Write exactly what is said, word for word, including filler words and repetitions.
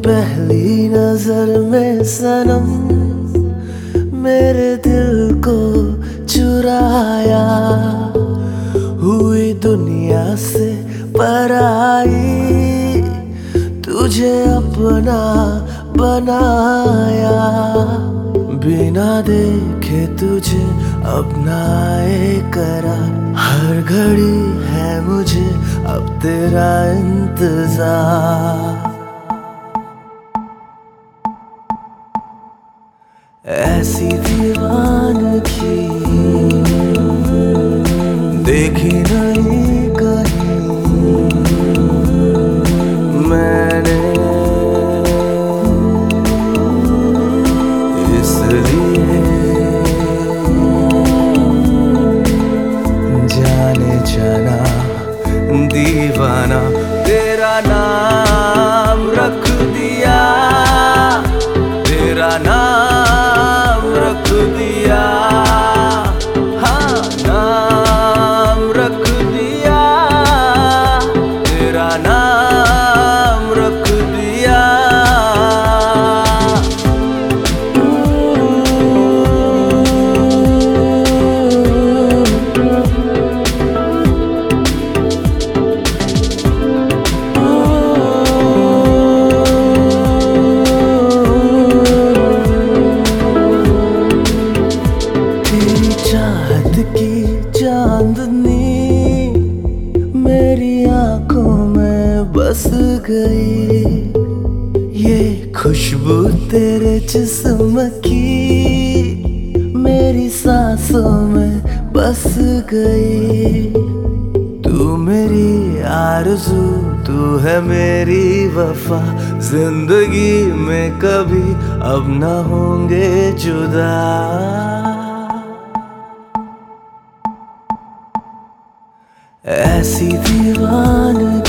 पहली नजर में सनम मेरे दिल को चुराया, हुई दुनिया से पराई, तुझे अपना बनाया। बिना देखे तुझे अपनाए करा, हर घड़ी है मुझे अब तेरा इंतजार। ऐसी दीवानगी देखी नहीं कहीं मैंने, इसलिए जाने जाना दीवाना तेरा नाम रख दिया, तेरा नाम रख दिया, हाँ नाम रख दिया, तेरा नाम रख दिया। चाहत की चांदनी मेरी आंखों में बस गई, ये खुशबू तेरे जिस्म की मेरी सांसों में बस गई। तू मेरी आरज़ू, तू है मेरी वफा, जिंदगी में कभी अब न होंगे जुदा। ऐसी दीवानगी